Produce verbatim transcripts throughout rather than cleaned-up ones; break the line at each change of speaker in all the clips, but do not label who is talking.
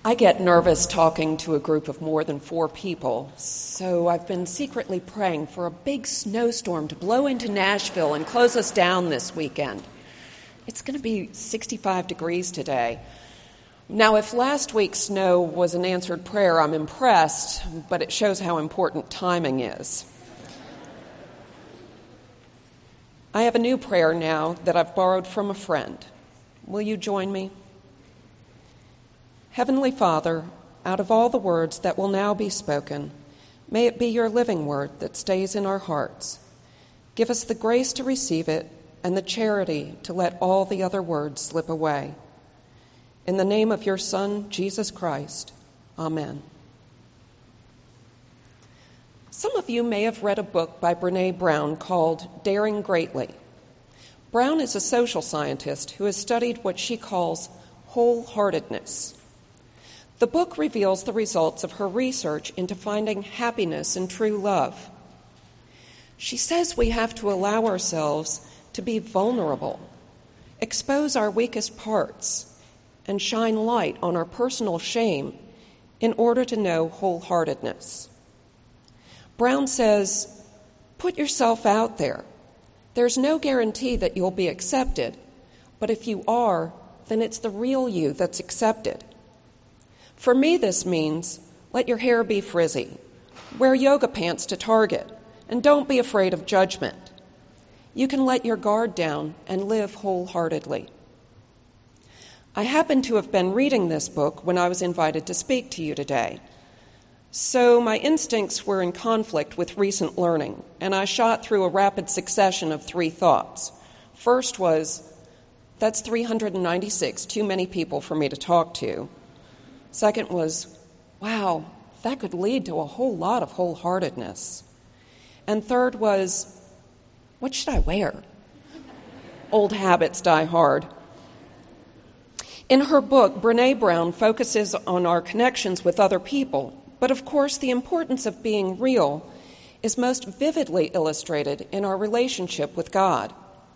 I get nervous talking to a group of more than four people, so I've been secretly praying for a big snowstorm to blow into Nashville and close us down this weekend. It's going to be sixty-five degrees today. Now, if last week's snow was an answered prayer, I'm impressed, but it shows how important timing is. I have a new prayer now that I've borrowed from a friend. Will you join me? Heavenly Father, out of all the words that will now be spoken, may it be your living word that stays in our hearts. Give us the grace to receive it and the charity to let all the other words slip away. In the name of your Son, Jesus Christ, Amen. Some of you may have read a book by Brené Brown called Daring Greatly. Brown is a social scientist who has studied what she calls wholeheartedness. The book reveals the results of her research into finding happiness and true love. She says we have to allow ourselves to be vulnerable, expose our weakest parts, and shine light on our personal shame in order to know wholeheartedness. Brown says, put yourself out there. There's no guarantee that you'll be accepted, but if you are, then it's the real you that's accepted. For me, this means let your hair be frizzy, wear yoga pants to Target, and don't be afraid of judgment. You can let your guard down and live wholeheartedly. I happen to have been reading this book when I was invited to speak to you today. So my instincts were in conflict with recent learning, and I shot through a rapid succession of three thoughts. First was, that's three hundred ninety-six, too many people for me to talk to. Second was, wow, that could lead to a whole lot of wholeheartedness. And third was, what should I wear? Old habits die hard. In her book, Brené Brown focuses on our connections with other people, but of course the importance of being real is most vividly illustrated in our relationship with God.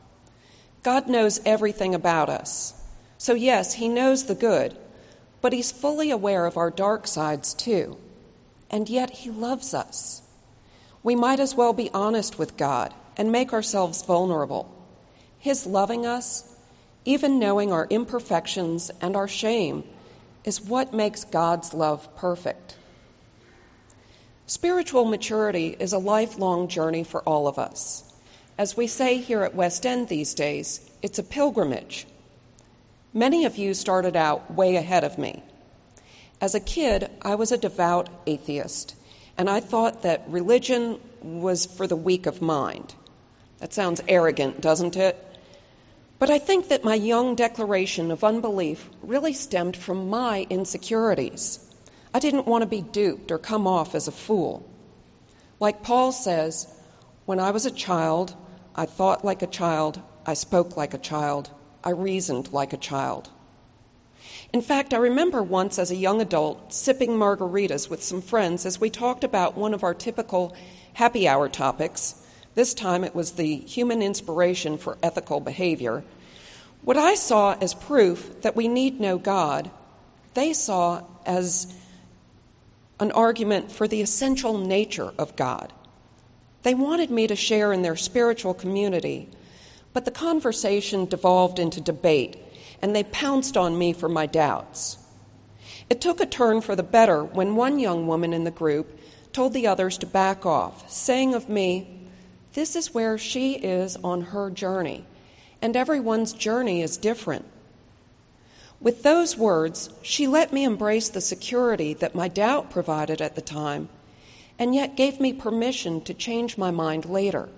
God knows everything about us. So yes, he knows the good, but he's fully aware of our dark sides too, and yet he loves us. We might as well be honest with God and make ourselves vulnerable. His loving us, even knowing our imperfections and our shame, is what makes God's love perfect. Spiritual maturity is a lifelong journey for all of us. As we say here at West End these days, it's a pilgrimage. Many of you started out way ahead of me. As a kid, I was a devout atheist, and I thought that religion was for the weak of mind. That sounds arrogant, doesn't it? But I think that my young declaration of unbelief really stemmed from my insecurities. I didn't want to be duped or come off as a fool. Like Paul says, when I was a child, I thought like a child, I spoke like a child, I reasoned like a child. In fact, I remember once as a young adult sipping margaritas with some friends as we talked about one of our typical happy hour topics. This time it was the human inspiration for ethical behavior. What I saw as proof that we need no God, they saw as an argument for the essential nature of God. They wanted me to share in their spiritual community, but the conversation devolved into debate, and they pounced on me for my doubts. It took a turn for the better when one young woman in the group told the others to back off, saying of me, "This is where she is on her journey, and everyone's journey is different." With those words, she let me embrace the security that my doubt provided at the time, and yet gave me permission to change my mind later.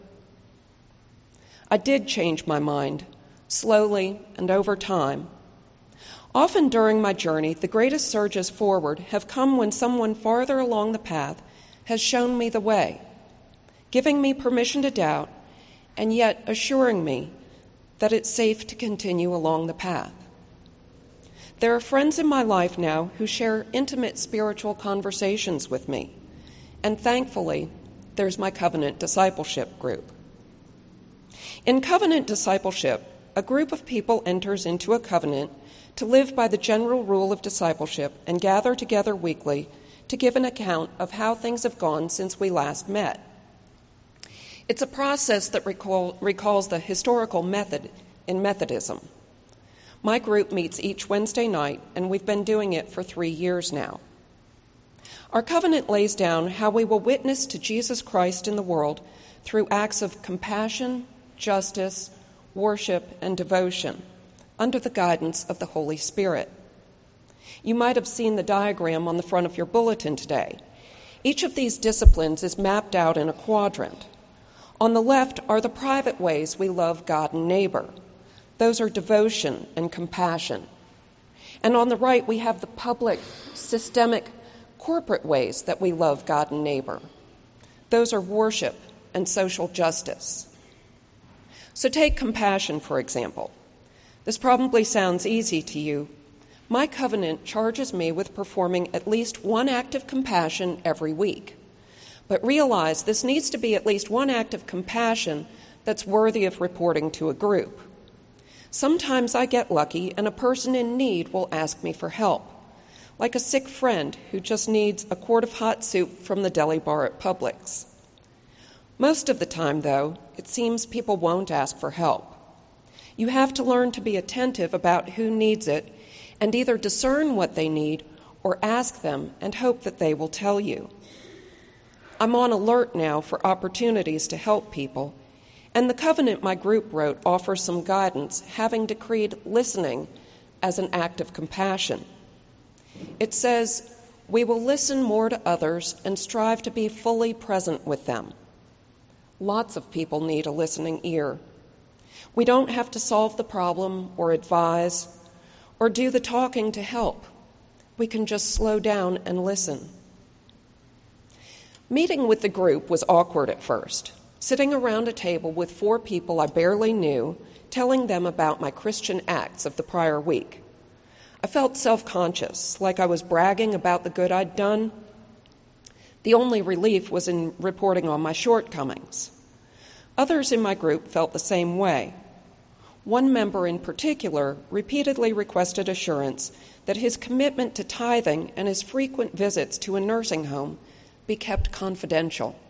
I did change my mind, slowly and over time. Often during my journey, the greatest surges forward have come when someone farther along the path has shown me the way, giving me permission to doubt, and yet assuring me that it's safe to continue along the path. There are friends in my life now who share intimate spiritual conversations with me, and thankfully, there's my Covenant Discipleship group. In Covenant Discipleship, a group of people enters into a covenant to live by the general rule of discipleship and gather together weekly to give an account of how things have gone since we last met. It's a process that recall, recalls the historical method in Methodism. My group meets each Wednesday night, and we've been doing it for three years now. Our covenant lays down how we will witness to Jesus Christ in the world through acts of compassion, justice, worship, and devotion under the guidance of the Holy Spirit. You might have seen the diagram on the front of your bulletin today. Each of these disciplines is mapped out in a quadrant. On the left are the private ways we love God and neighbor. Those are devotion and compassion. And on the right, we have the public, systemic, corporate ways that we love God and neighbor. Those are worship and social justice. So take compassion, for example. This probably sounds easy to you. My covenant charges me with performing at least one act of compassion every week. But realize this needs to be at least one act of compassion that's worthy of reporting to a group. Sometimes I get lucky and a person in need will ask me for help, like a sick friend who just needs a quart of hot soup from the deli bar at Publix. Most of the time, though, it seems people won't ask for help. You have to learn to be attentive about who needs it and either discern what they need or ask them and hope that they will tell you. I'm on alert now for opportunities to help people, and the covenant my group wrote offers some guidance, having decreed listening as an act of compassion. It says, we will listen more to others and strive to be fully present with them. Lots of people need a listening ear. We don't have to solve the problem or advise or do the talking to help. We can just slow down and listen. Meeting with the group was awkward at first, sitting around a table with four people I barely knew, telling them about my Christian acts of the prior week. I felt self-conscious, like I was bragging about the good I'd done. The only relief was in reporting on my shortcomings. Others in my group felt the same way. One member in particular repeatedly requested assurance that his commitment to tithing and his frequent visits to a nursing home be kept confidential.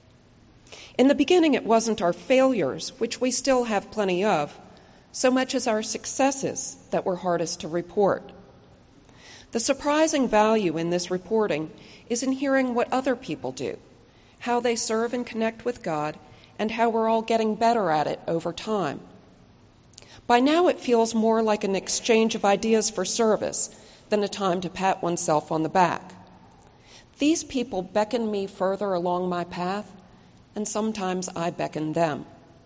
In the beginning, it wasn't our failures, which we still have plenty of, so much as our successes that were hardest to report. The surprising value in this reporting is in hearing what other people do, how they serve and connect with God, and how we're all getting better at it over time. By now, it feels more like an exchange of ideas for service than a time to pat oneself on the back. These people beckon me further along my path, and sometimes I beckon them.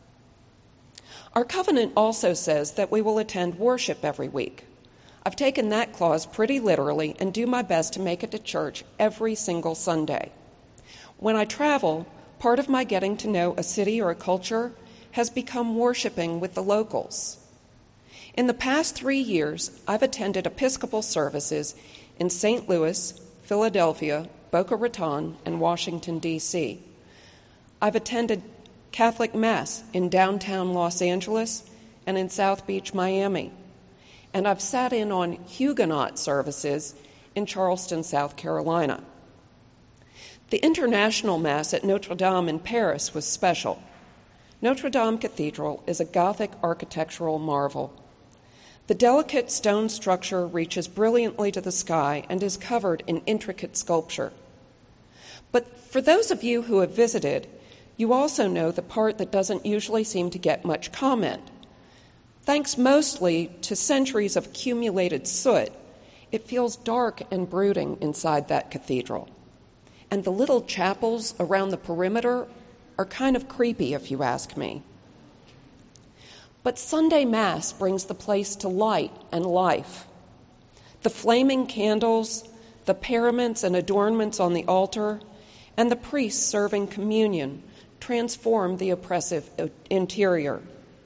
Our covenant also says that we will attend worship every week. I've taken that clause pretty literally and do my best to make it to church every single Sunday. When I travel, part of my getting to know a city or a culture has become worshiping with the locals. In the past three years, I've attended Episcopal services in Saint Louis, Philadelphia, Boca Raton, and Washington, D C I've attended Catholic Mass in downtown Los Angeles and in South Beach, Miami. And I've sat in on Huguenot services in Charleston, South Carolina. The International Mass at Notre Dame in Paris was special. Notre Dame Cathedral is a Gothic architectural marvel. The delicate stone structure reaches brilliantly to the sky and is covered in intricate sculpture. But for those of you who have visited, you also know the part that doesn't usually seem to get much comment. Thanks mostly to centuries of accumulated soot, it feels dark and brooding inside that cathedral. And the little chapels around the perimeter are kind of creepy, if you ask me. But Sunday Mass brings the place to light and life. The flaming candles, the paraments and adornments on the altar, and the priests serving communion transform the oppressive interior.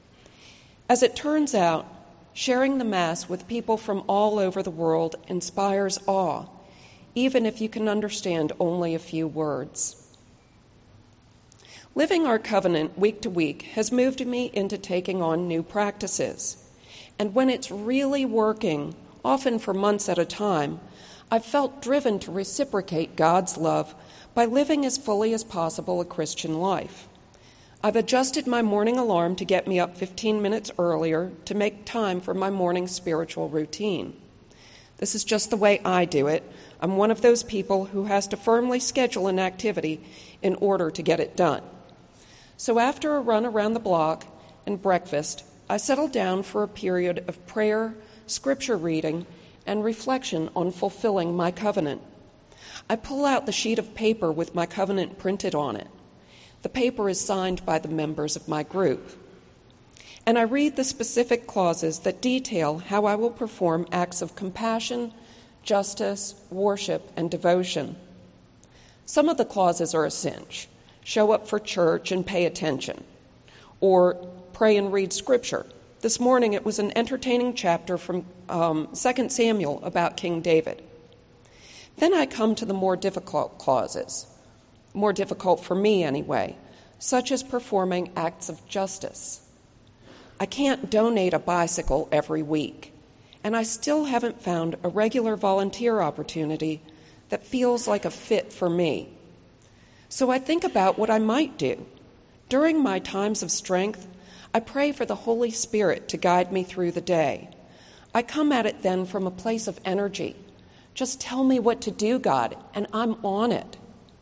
As it turns out, sharing the Mass with people from all over the world inspires awe, even if you can understand only a few words. Living our covenant week to week has moved me into taking on new practices. And when it's really working, often for months at a time, I've felt driven to reciprocate God's love by living as fully as possible a Christian life. I've adjusted my morning alarm to get me up fifteen minutes earlier to make time for my morning spiritual routine. This is just the way I do it. I'm one of those people who has to firmly schedule an activity in order to get it done. So after a run around the block and breakfast, I settle down for a period of prayer, scripture reading, and reflection on fulfilling my covenant. I pull out the sheet of paper with my covenant printed on it. The paper is signed by the members of my group. And I read the specific clauses that detail how I will perform acts of compassion, justice, worship, and devotion. Some of the clauses are a cinch. Show up for church and pay attention. Or pray and read scripture. This morning it was an entertaining chapter from um, Second Samuel about King David. Then I come to the more difficult clauses, more difficult for me anyway, such as performing acts of justice. I can't donate a bicycle every week, and I still haven't found a regular volunteer opportunity that feels like a fit for me. So I think about what I might do. During my times of strength, I pray for the Holy Spirit to guide me through the day. I come at it then from a place of energy. Just tell me what to do, God, and I'm on it.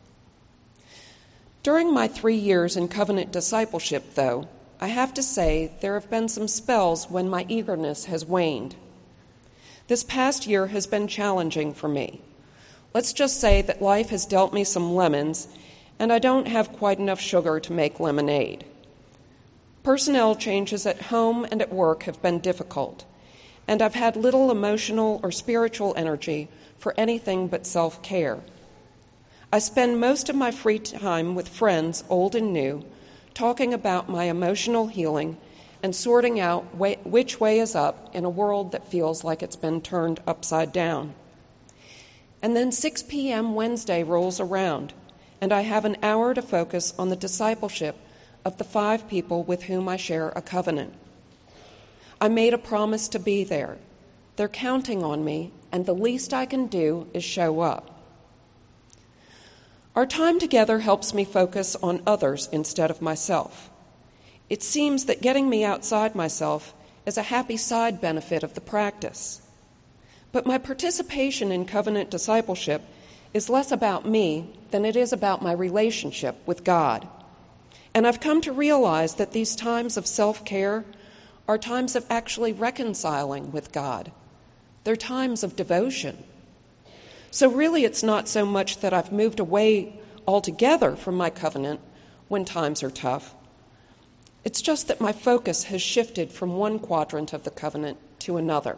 During my three years in covenant discipleship, though, I have to say there have been some spells when my eagerness has waned. This past year has been challenging for me. Let's just say that life has dealt me some lemons, and I don't have quite enough sugar to make lemonade. Personnel changes at home and at work have been difficult, and I've had little emotional or spiritual energy for anything but self-care. I spend most of my free time with friends, old and new, talking about my emotional healing and sorting out way, which way is up in a world that feels like it's been turned upside down. And then six p.m. Wednesday rolls around, and I have an hour to focus on the discipleship of the five people with whom I share a covenant. I made a promise to be there. They're counting on me, and the least I can do is show up. Our time together helps me focus on others instead of myself. It seems that getting me outside myself is a happy side benefit of the practice. But my participation in covenant discipleship is less about me than it is about my relationship with God. And I've come to realize that these times of self-care are times of actually reconciling with God. They're times of devotion. So really it's not so much that I've moved away altogether from my covenant when times are tough. It's just that my focus has shifted from one quadrant of the covenant to another.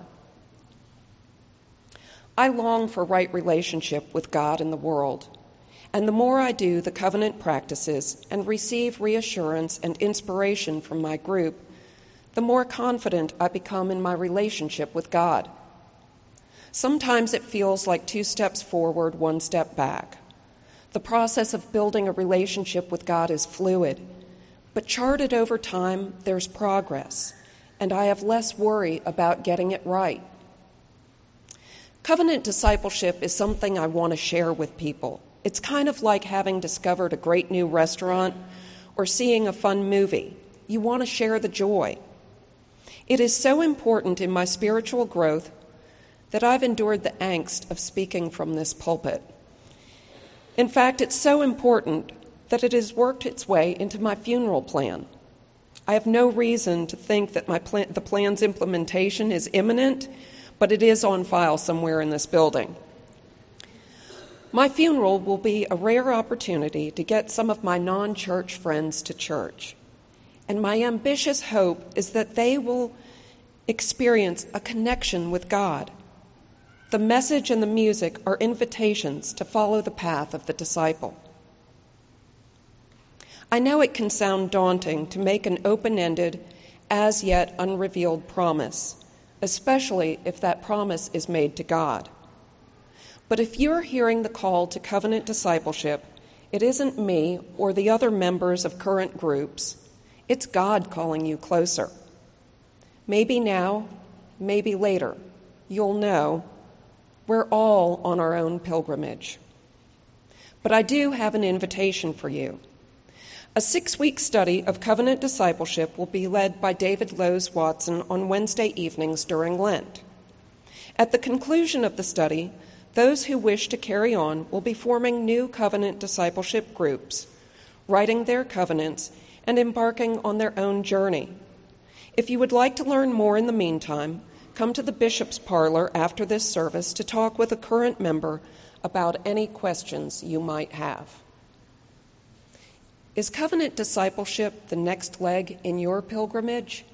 I long for right relationship with God and the world, and the more I do the covenant practices and receive reassurance and inspiration from my group, the more confident I become in my relationship with God. Sometimes it feels like two steps forward, one step back. The process of building a relationship with God is fluid, but charted over time, there's progress, and I have less worry about getting it right. Covenant discipleship is something I want to share with people. It's kind of like having discovered a great new restaurant or seeing a fun movie. You want to share the joy. It is so important in my spiritual growth that I've endured the angst of speaking from this pulpit. In fact, it's so important that it has worked its way into my funeral plan. I have no reason to think that my plan, the plan's implementation is imminent, but it is on file somewhere in this building. My funeral will be a rare opportunity to get some of my non-church friends to church. And my ambitious hope is that they will experience a connection with God. The message and the music are invitations to follow the path of the disciple. I know it can sound daunting to make an open-ended, as yet unrevealed promise, especially if that promise is made to God. But if you're hearing the call to covenant discipleship It isn't me or the other members of current groups. It's God calling you closer. Maybe now, maybe later, you'll know we're all on our own pilgrimage. But I do have an invitation for you. A six-week study of covenant discipleship will be led by David Lowes Watson on Wednesday evenings during Lent. At the conclusion of the study, those who wish to carry on will be forming new covenant discipleship groups, writing their covenants, and embarking on their own journey. If you would like to learn more in the meantime, come to the Bishop's Parlor after this service to talk with a current member about any questions you might have. Is covenant discipleship the next leg in your pilgrimage?